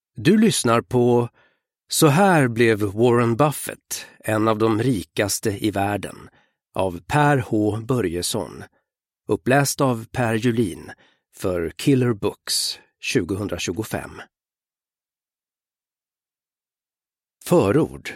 Du lyssnar på Så här blev Warren Buffett en av de rikaste i världen av Per H. Börjesson, uppläst av Per Julin för Killer Books 2025. Förord.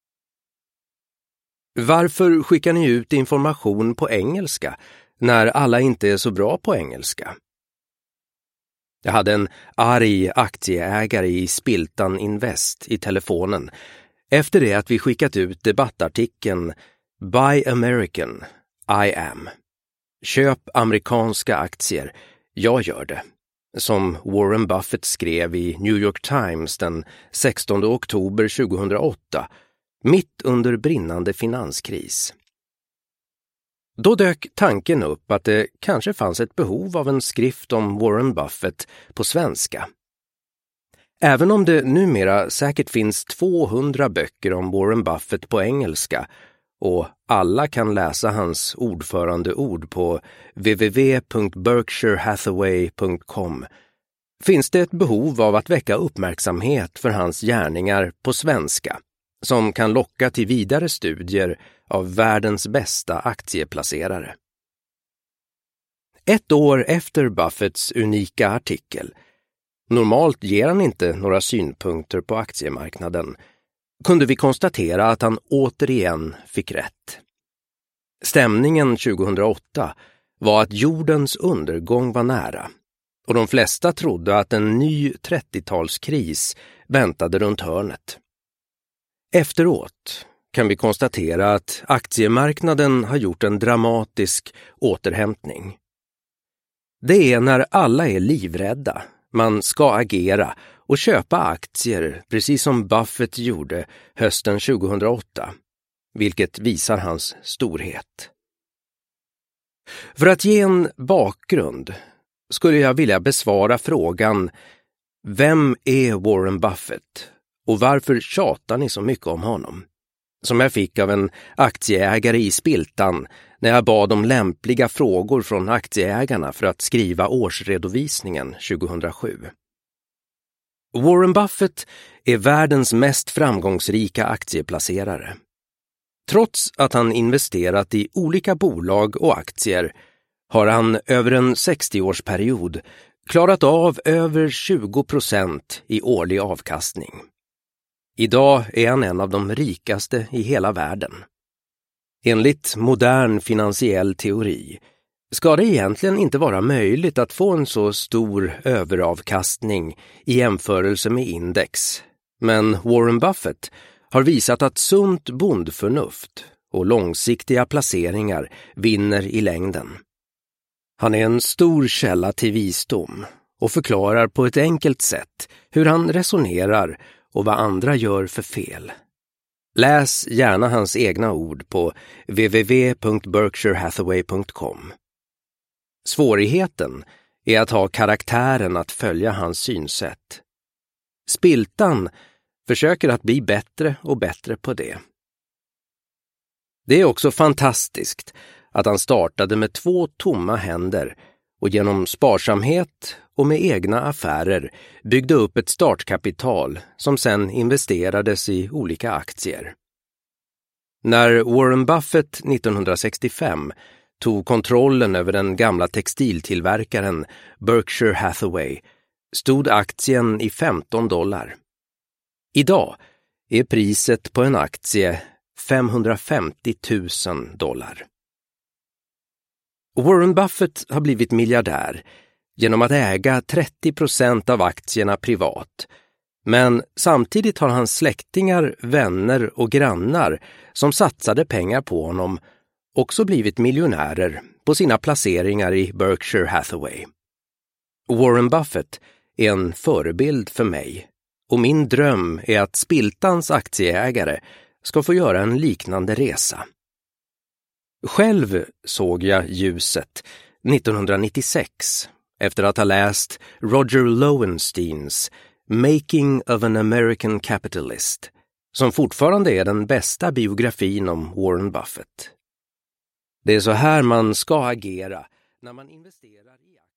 Varför skickar ni ut information på engelska när alla inte är så bra på engelska? Jag hade en arg aktieägare i Spiltan Invest i telefonen efter det att vi skickat ut debattartikeln Buy American, I am. Köp amerikanska aktier, jag gör det. Som Warren Buffett skrev i New York Times den 16 oktober 2008, mitt under brinnande finanskris. Då dök tanken upp att det kanske fanns ett behov av en skrift om Warren Buffett på svenska. Även om det numera säkert finns 200 böcker om Warren Buffett på engelska och alla kan läsa hans ordförandeord på www.berkshirehathaway.com, finns det ett behov av att väcka uppmärksamhet för hans gärningar på svenska, som kan locka till vidare studier av världens bästa aktieplacerare. Ett år efter Buffetts unika artikel, normalt ger han inte några synpunkter på aktiemarknaden, kunde vi konstatera att han återigen fick rätt. Stämningen 2008 var att jordens undergång var nära, och de flesta trodde att en ny 30-talskris väntade runt hörnet. Efteråt kan vi konstatera att aktiemarknaden har gjort en dramatisk återhämtning. Det är när alla är livrädda man ska agera och köpa aktier precis som Buffett gjorde hösten 2008, vilket visar hans storhet. För att ge en bakgrund skulle jag vilja besvara frågan: vem är Warren Buffett och varför tjatar ni så mycket om honom? Som jag fick av en aktieägare i Spiltan när jag bad om lämpliga frågor från aktieägarna för att skriva årsredovisningen 2007. Warren Buffett är världens mest framgångsrika aktieplacerare. Trots att han investerat i olika bolag och aktier har han över en 60-årsperiod klarat av över 20% i årlig avkastning. Idag är han en av de rikaste i hela världen. Enligt modern finansiell teori ska det egentligen inte vara möjligt att få en så stor överavkastning i jämförelse med index. Men Warren Buffett har visat att sunt bondförnuft och långsiktiga placeringar vinner i längden. Han är en stor källa till visdom och förklarar på ett enkelt sätt hur han resonerar och vad andra gör för fel. Läs gärna hans egna ord på www.berkshirehathaway.com. Svårigheten är att ha karaktären att följa hans synsätt. Spiltan försöker att bli bättre och bättre på det. Det är också fantastiskt att han startade med 2 tomma händer och genom sparsamhet och med egna affärer byggde upp ett startkapital som sedan investerades i olika aktier. När Warren Buffett 1965 tog kontrollen över den gamla textiltillverkaren Berkshire Hathaway stod aktien i $15. Idag är priset på en aktie $550 000. Warren Buffett har blivit miljardär genom att äga 30% av aktierna privat, men samtidigt har hans släktingar, vänner och grannar som satsade pengar på honom också blivit miljonärer på sina placeringar i Berkshire Hathaway. Warren Buffett är en förebild för mig, och min dröm är att Spiltans aktieägare ska få göra en liknande resa. Själv såg jag ljuset 1996 efter att ha läst Roger Lowensteins Making of an American Capitalist, som fortfarande är den bästa biografin om Warren Buffett. Det är så här man ska agera när man investerar i aktier.